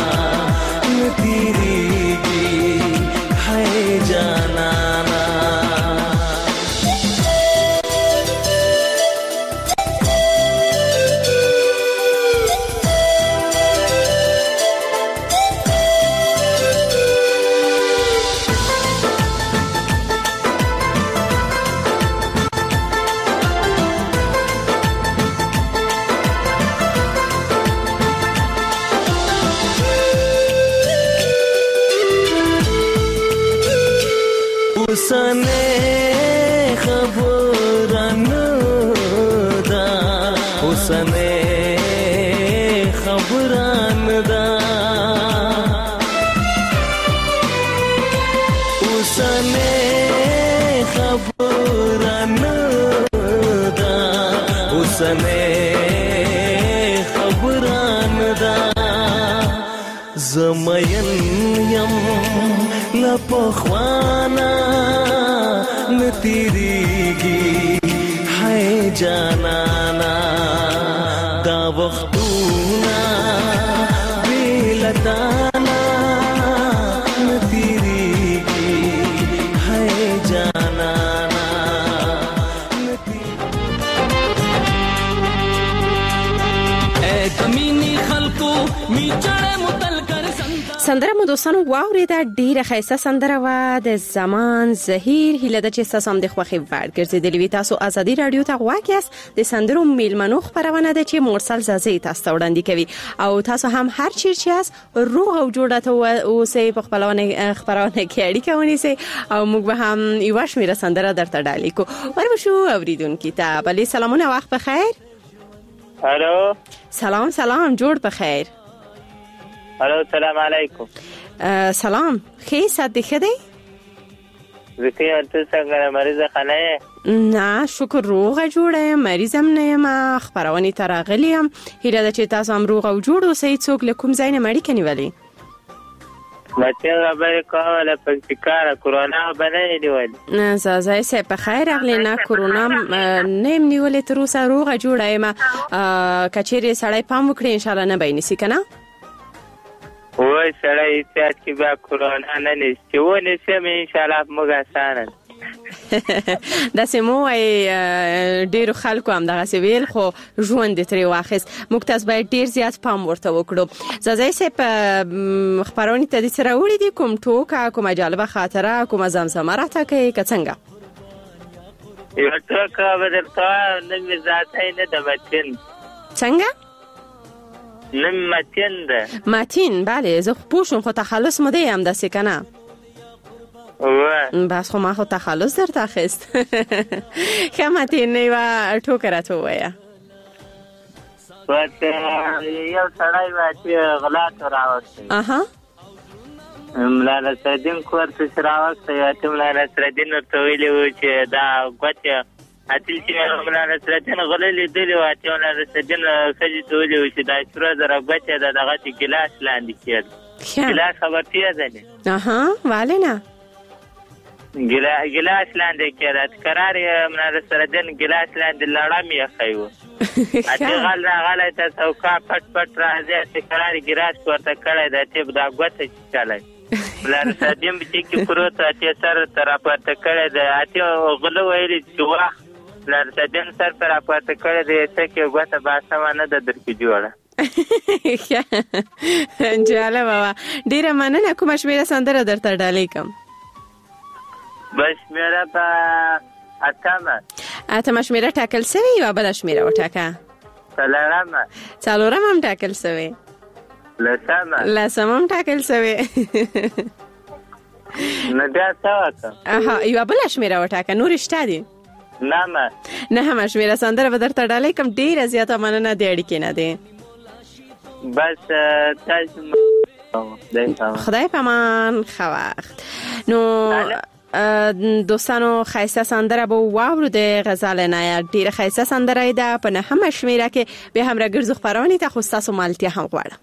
नतीरीगी है जानाना उसने खबरन दा उसने खबरन दा उसने खबरन दा उसने खबरन दा जमयन यम लपखवाना नतीरीगी है जानाना दा वख्तूना बेलताना नतीरीगी है जानाना ए कमीनी खलको میچړې متل کر سندره مو دوستانو واوریده ډیره خیسته سندره و د زمان زهیر هیله د چې تاسو هم د خوخي ورګ ګرځیدلی وي تاسو ازادي رادیو ته غواکیاس د سندرو میلمنو خبرونه ده چې مرسل زازي تاسو ته وړاندې کوي او تاسو هم هر چیرې یاست روغ او جوړه ته اوسې په خپلونه خبرونه کې اړیکه ونیسئ او موږ به هم یو شمیره سندره درته ډالې کو وربشو اوریدونکو ته بلې سلامونه وخت بخیر الو سلام سلام جوړ بخیر الو السلام علیکم سلام خی صد خدای زکی ته څنګه مریض خانه نه شکر روغه جوړه مریضم نه ما خبرونه ترغلیم هیله ده چې تاسو هم روغه او جوړ اوسئ څوک لکم زین مړی کنيولي مته خبر کوله په فکر کرونا باندې نیول نه زازای سه په خیر اغلی نه کرونا نیم نیولې تر اوسه روغه جوړه ما کچېری سړی پام وکړي ان شاء الله نه بینې کنا وای سړی احتیاط کې با کرونا نه نشي و نه سم ان شاء الله موږ اسانه د سمو ای ډیرو خلکو هم دغه سویل خو ژوند ترې واخیس موږ تاسو باید ډیر زیات پام ورته وکړو زازای سه په خبرونه ته د سره وړي دي کوم ټوکا کوم جالبه خاطره کوم زمزمه راته کوي کڅنګه یو ټوکا بدرته نه مزاتای نه د متن څنګه نم متین ده متین بله زه پوښوم خو تخلص مده هم د سکنه وای بس خو ما خو تخلص درته اخیست خمتین نه و ټوکرته وایا ورته یو سړی و چې غلا ته راوستی اها ملا نصرالدین کور ته راوستی ته ملا نصرالدین ورته ویلي و چې دا ګوتې اتل چې ملا نصرالدین غلی لیدلي و اتې ملا نصرالدین ښځې ته ویلي و چې دا سره زره ګوتې د دغه چې ګیلاس لاندې کېږي ګیلاس خبرتیا ده نه اها والې نه ګیلاس لاندې کېده قرار یې ملا نصرالدین ګیلاس لاندې لړم یې ښی و اتې غل راغلی ته څوکا پټ پټ راځي اتې قرار یې ګیلاس ورته کړی دی اتې دا ګوته چیچلی ملا نصرالدین چې کې پروت اتې سر ته راپورته کړی دی اتې غله ویلي چې وخت ملا نصرالدین سر ته راپورته کړی دی څه کې ګوته باسمه نه ده درکې جوړه جالبه وه ډېره مننه کومه شمېره سندره درته ډالۍ کړم بس شمېره په اتمه اتمه شمېره ټاکل سوې یوه بله شمېره وټاکه څلورمه څلورمه هم ټاکل سوې لسمه لسمه هم ټاکل سوې نو بیا څه وکړم یوه بله شمېره وټاکه نورې شته دي نهمه نهمه شمېره سندره به درته ډالۍ کړم ډېره زیاته مننه د اړیکې نه دی بس تاسو خدای په امان ښه وخت نو دوستانو ښایسته سندره به واورو د غزل عنایت ډېره ښایسته سندره ده په نهمه شمېره کې بیا هم راګرځو خپرونې ته خو ستاسو مالتیا هم غواړم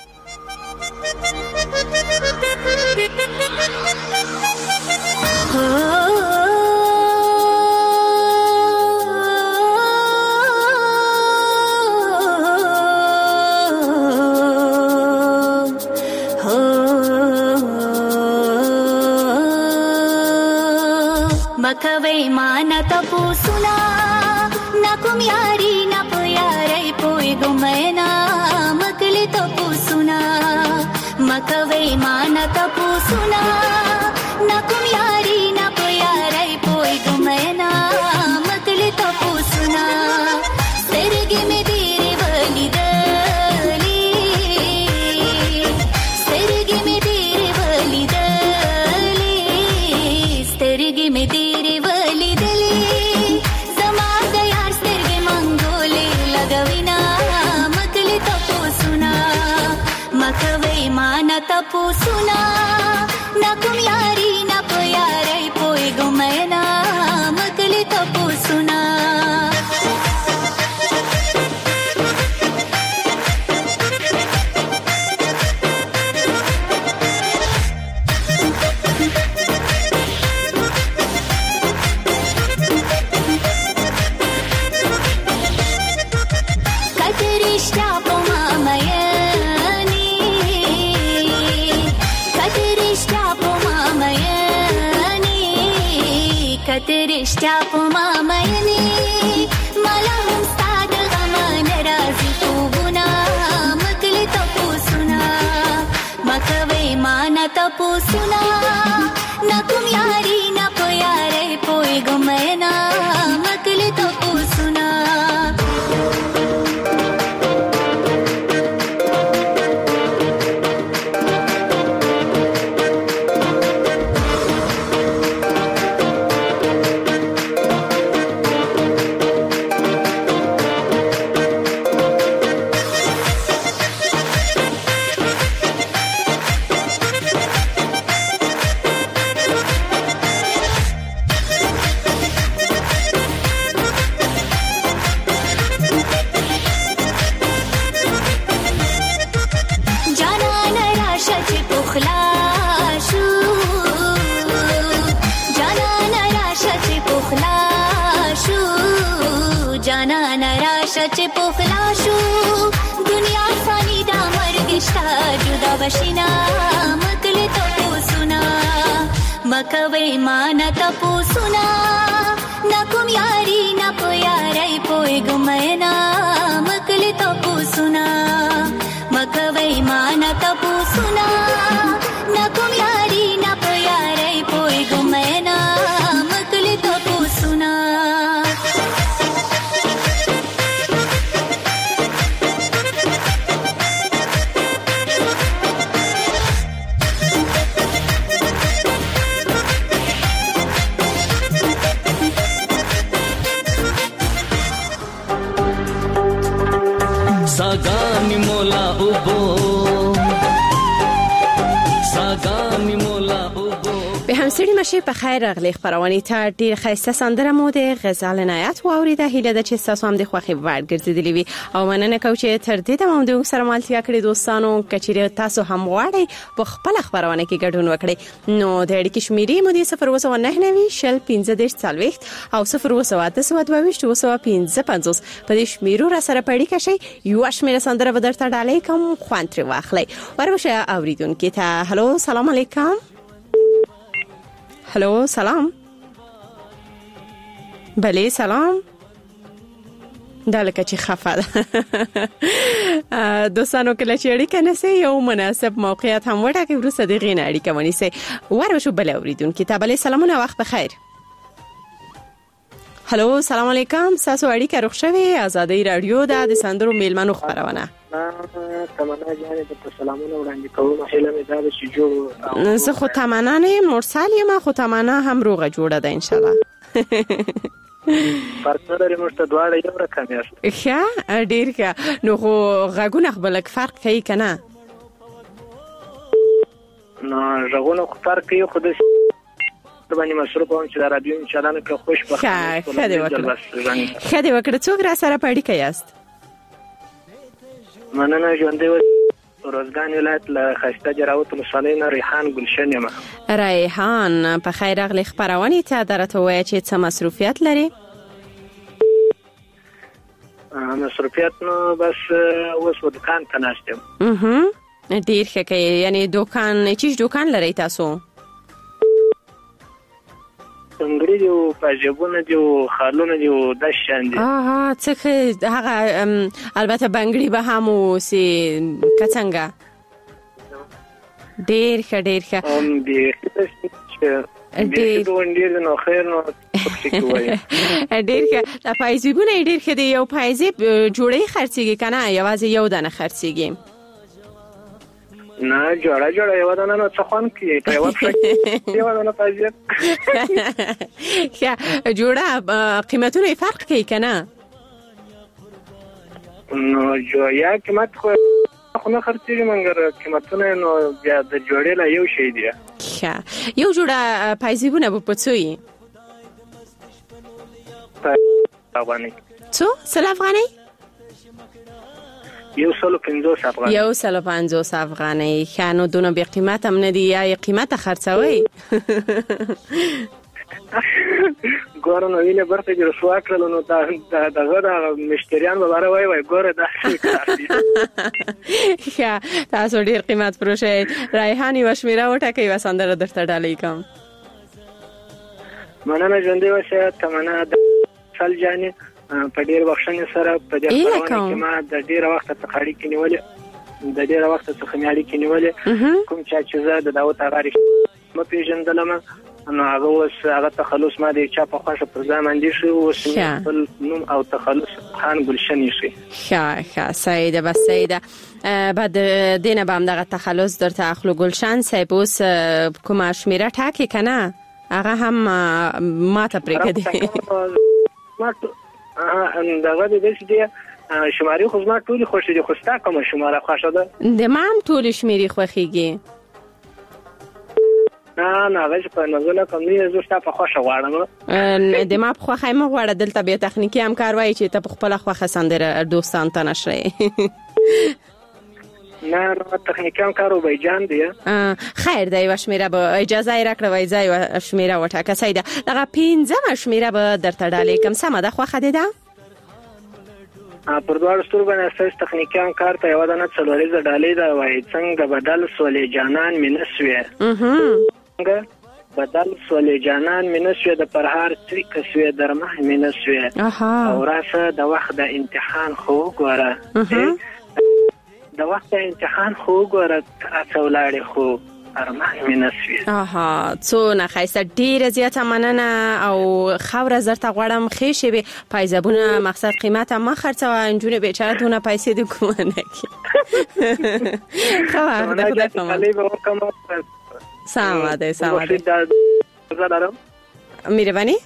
مکوي مان تپو سنا نکم یاری نپ یاری پوی گمینا مکلی تپو سنا مکوي مان تپو سنا نکم یاری نپ یاری پوی گمینا مکلی تپو سنا سرگی میں دیری ولی دلی سرگی میں دیری ولی دلی سرگی میں دیری ولی دلی زما د یار سترګې منګولې لګوینا مکلی تپو سنا مکوي مان تپو سنا نکم یاری نپ یاری پوی گمینا مکلی تپو سنا رشتیا په ما مینې ملا هم ستا د غم نه راځي خوبونه مکلې تپوسونه مکوي ما نه تپوسونه نه کوم یاري نه په یارۍ پوهېږم مینا مکلې تپوسونه چې پوخلا شو دنیا فانی دا مرګ شتا جدا بشینا مکلې تپوسونه مکوي ما نه تپوسونه نه کوم یاري نه په یارۍ پوهېږم مینا مکلې تپوسونه مکوي ما نه تپوسونه نه کوم یاري نه په یارۍ پوهېږم مینا مکلې تپوسونه سړي مشه په خیر راغلی خبرونه ته ډیر خسته سندره مو د غزال عنایت واوریده هیله د چې تاسو هم د خوخي ورډ ګرځیدلی وي او مننه کوم چې تر دې ته مو د سره مالتیا کړی دوستانو کچېره تاسو هم واړی په خپل خبرونه کې ګډون وکړي نو د اړیکې شمیرې مو د صفر اووه سوه نهه نوي شل پنځه دېرش څلوېښت او صفر اووه سوه اته سوه دوه ویشت اووه سوه پنځه پنځوس په دې شمیرو را سره پړی کشي یو شمیره سندره به درته ډالۍ کوم خوان تر واخلي ورشه اوریدونکو ته هالو سلام علیکم هلو سلام بله سلام دالکه چې خفه ده دوستانو کله چې اړیکه نسي یو مناسب موقعیت هم وټاکي وروسته د غین اړیکه ونیسي ورشو بل اوریدونکو ته بله سلامونه وخت بخیر هلو سلام علیکم تاسو اړیکه روښ شوی آزادۍ رادیو د سندرو میلمنو خبرونه تمنا جانې د سلامونه وړاندې کوم هیله مې ده چې جوړ زه خو تمنا نه مرسل یم خو تمنا هم روغه جوړه ده ان شاء الله فرق لري مرته دواړه یو رقم یاست ښه ډیر ښه نو خو غږونه خپل فرق کوي کنه نو غږونه فرق کوي خو د باندې مصروف هم چې د رادیو ان شاء الله نه خوش بخت ښه ښه دی وکړه ښه دی وکړه څوک را سره پړی کې یاست مننه ژوندې و روزګان ولایت له خسته جراوت ولسوالۍ نه ریحان گلشن یم ریحان په خیر راغلی خبرونه ته درته وایي چې څه مصروفیت لري مصروفیت نو بس اوس و دکان ته ناست یم اها ډیر ښه کوي یعنی دکان چیش دکان لري تاسو انګړي دی او پاجابونه دی او خالونه دی او د شان دي آها څه هغه البته بنګړي به هم او سي کڅنګا ډیر ښه ډیر ښه ام دې چې ډیر ډیر نو خیر نو ډیر ښه د پایزيبونه ډیر ښه دی یو پایزيب جوړي خرڅيږي کنه یوازې یو دانه خرڅيږي نه جوړه جوړه یو دانه نو څه خوان کی په یو څه یو دانه پایځه ښه جوړه قیمتونه فرق کوي کنه نو جوړه قیمت خو خو نه خرڅېږي مګر قیمتونه نو بیا د جوړې لا یو شی دی ښه یو جوړه پایزيبونه په پڅوي افغاني څو سل افغاني یو سل پنځوس افغاني یو سل پنځوس افغاني خانو دونه به قیمت هم نه دی یا قیمت خرڅوي ګورنه وینه برته چې رسوا کړل نو دا دغه د مشتریان به بار وای وای ګوره دا ښه تاسو ډیر قیمت پروشه ریحاني وشمیره وټکې وسندره درته ډالۍ کوم مننه ژوندې وشه تمنا د سل جانې په ډیر بخښنې سره په دې خبرونه کې ما د ډیر وخت څخه اړیکې نیولې د ډیر وخت څخه مې اړیکې نیولې کوم چې زه د داوود اغاری م پیژندلم نو هغه اوس هغه تخلص ما د چا په خوښه پر ځای باندې شو اوس خپل نوم او تخلص خان گلشن شي ښه ښه سیده بس سیده بعد دینه به هم دغه تخلص درته اخلو گلشن صاحب اوس کومه شمیره ټاکي کنه هغه هم ما ته پرېږدي دغه د دې چې شماري خو ما ټولي خوښ دي خو ستا کومه شماره خوښه ده د ما هم ټولي شمیرې خوښیږي نه نه هغه په نظر کوم نه زه ستا په خوښه غواړم د ما په خوښه مې غواړه دلته به تخنیکی همکار وایي چې ته په خپل خوښه سندره دوستان ته نشري نه نو تخنیکی همکارو به جان دی خیر دی وشمیره به اجازه راکړه وای ځای وشمیره وټاکه سیده دغه پنځمه شمیره به درته ډالۍ کوم سمه ده خوښه دي ده پر دوار ستور باندې اساس تخنیکی همکار ته یو دانه څلوريزه ډالۍ ده وای څنګه بدل سولې جانان مینسوي څنګه بدل سولې جانان مینسوي د پرهار تریک سوي درمه مینسوي او راسه د وخت د امتحان خو ګوره د وخت امتحان خو ګوره تاسو ولاړې خو ارمان مینسوي اها څو نه خایسته ډیر زیاته مننه او خاور زرته غوړم خېشې به پایزبونه مقصد قیمت ما خرڅه انجونه بیچاره دونه پیسې د کومه کی خو د خدای په امان سلام ده سلام ده مهرباني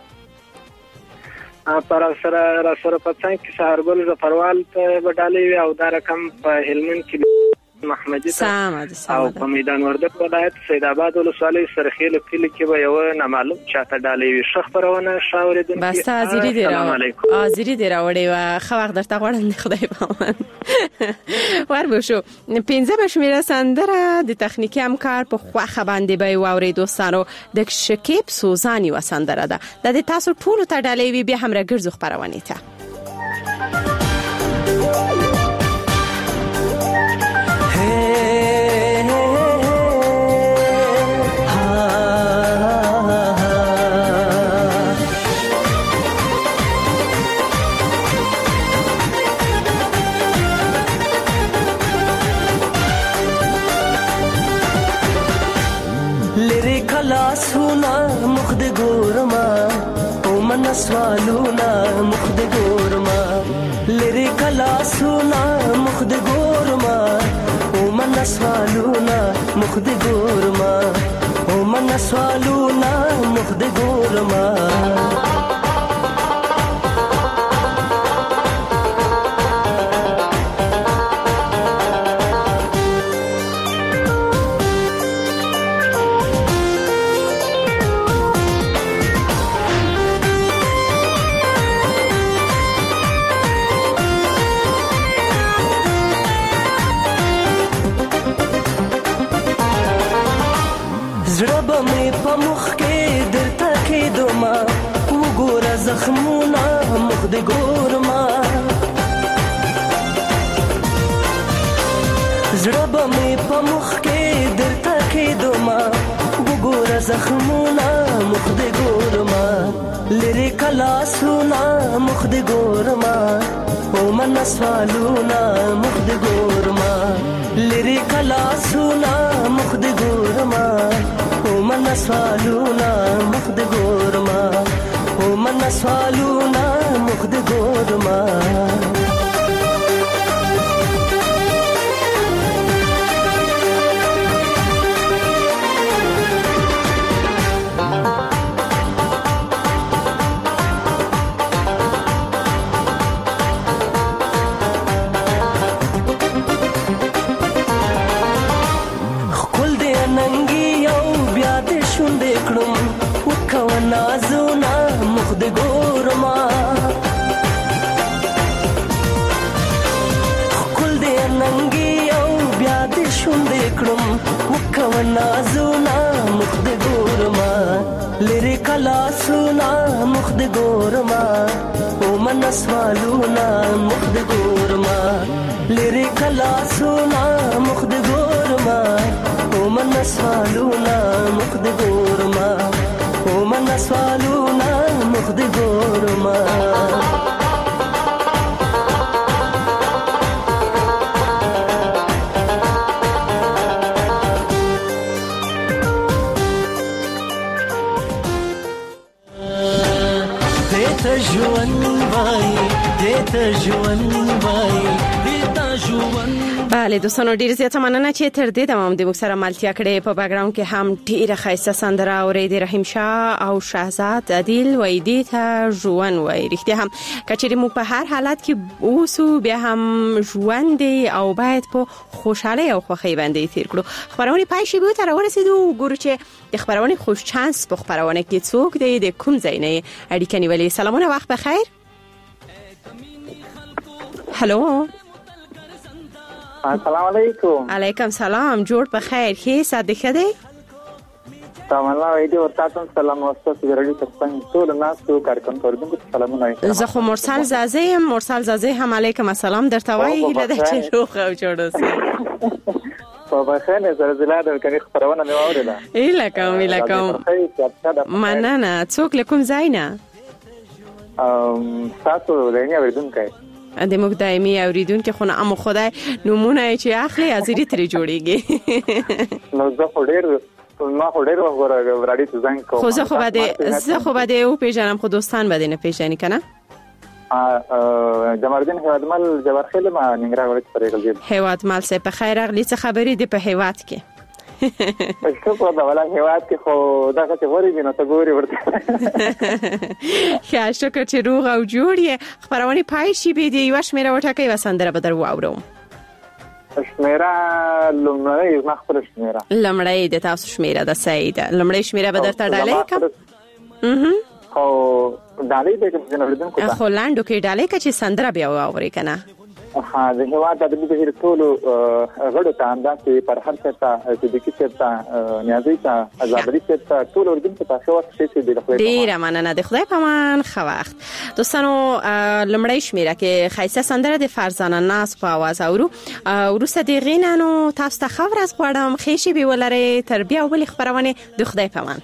پر سره را سره په څنګه کې سهارګل زفروال ته وډالې او دا رقم په هلمند کې محمدي سلام او په میدان وردګ ولایت سید آباد ولسوالۍ سرخیل کلی کې به یو نامعلوم چاته ډالۍ وي شخ پرونه شاوریدونکو بس ازری دی راوړې ازری دی راوړې وا خو وخت درته غواړم خدای پامان ور بشو پنځه بشمیره سندره د تخنیکی همکار په خوخه باندې به واوري دوستانو د شکیب سوزانی و سندره ده د تاسو ټول ته ډالۍ وي بیا هم راګرځو خبرونه ته سوالونا مخد ګورما لری کلا سونا مخد ګورما او من سوالونا مخد ګورما او من سوالونا مخد ګورما زخمونا مخد ګورما زړه به مې په مخ کې درته کېدوما وګوره زخمونا مخد ګورما لري کلاسونا مخد ګورما او من سوالونا مخد ګورما لري کلاسونا مخد ګورما او من سوالونا مخد ګورما او من سوالونا مخد ګورما خپل دې ننګي او بیا دې شونډې کړم وکاو نازونا مخد ګورما خپل دې ننګي او بیا دې شونډې کړم وکاو نازونا مخد ګورما لری کلا سونا مخد ګورما او من سوالونا مخد ګورما لری کلا سونا مخد ګورما او من سوالونا مخد ګورما او من سوالونا مخد ګورما دیتا ژوند وای دیتا ژوند وای دیتا ژوند. بله دوستانو ډیر زیاته مننه چې تر دې دمه د موږ سره ملتیا کړې په بیکګراوند کې هم ډیره ښایسته سندره اورېدې رحیم شاه او شهزاد عادل وای دی ته ژوند وای رښتیا هم کچېرې موږ په هر حالت کې اوسو بیا هم ژوند او باید په خوشحالۍ او خوښۍ باندې تیر کړو. خبرونه پای شي به تر ورسېدو ګورو چې د خبرونه خوش چانس په خبرونه کې څوک دی د کوم ځای نه اړیکه نیولې. سلامونه وخت بخیر. هلو السلام علیکم. علیکم سلام. جوړ په خیر. هي ساده خدي تمام الله ویدي ورته سلام واستو ورډي تاسو ټول ناس ته کارکون کوونکو سلامونه. زه خو مرسل زازه مرسل زازه هم علیکم السلام درته وایي لده چې روغ او جوړ اوسئ. په بخښنه زلزلہ د کني خبرونه مې واورېده. اله کوم اله کوم. مننه. څوک لکم زینا؟ ام تاسو رینیا وردونکای. د موږ دایمي اوریدونکو خو نه امو خدای نمونه چې اخلي ازری ترې جوړيږي. نو زه خو ډېر ما خو ډېر وګورم راډي ته ځان کوم. خو زه خو بده زه خو بده او پیژنم خو دوستان بده نه پیژنې کنه. ا جمالدین هوادمل جوارخیل ما ننګرهار ولایت پرېږدم. هوادمل سه په خیر اغلی څه خبرې دی په هواد کې؟ شکر دا ولا هواد کې خو دا څه غوري دي نو ته ګوري ورته. ښه شکر چې روغ او جوړ یې. خبرونه پای شي به دی یو شمیره وټکې وسندره بدر واورم. شمیره لمړی ما خپل شمیره لمړی د تاسو شمیره د سعید لمړی شمیره به درته ډالۍ کوم او ډالۍ به کوم نه ورته کوم خو لاندو کې ډالۍ کچې سندره بیا واوري کنه ها د هواد د دې ټول غړو ته انداسې پر هر څه ته د کیسه ته نیازي ته ازادري ته ټول ورګم ته تاسو څه څه د خپل ډیر مننه د خدای پامان خو وخت دوستانو لمړی شمیره کې خایسه سندره د فرزانه ناس په आवाज اورو ورسته د غینانو تاسو ته خبر از غواړم خېشي به ولري تربیه او بل خبرونه د خدای پامان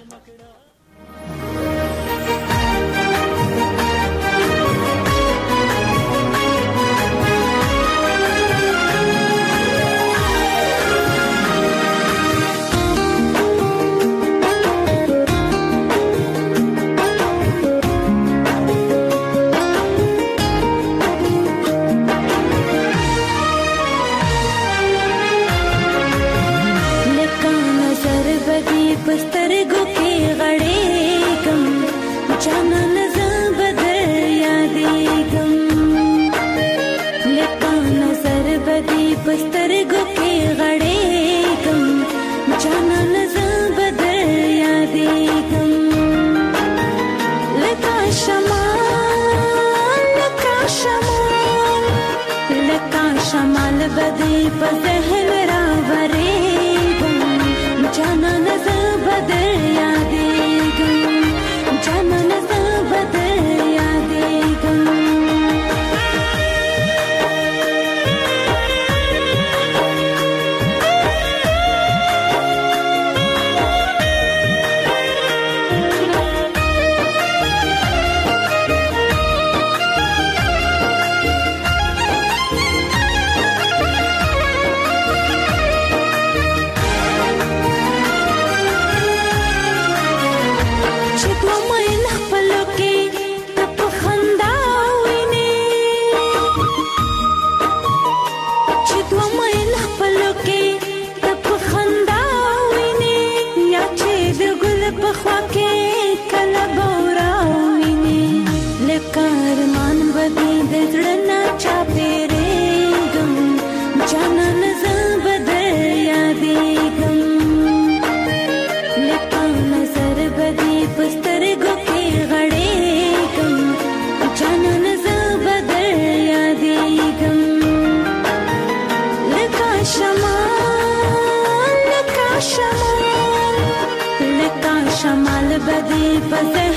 شمال بدی په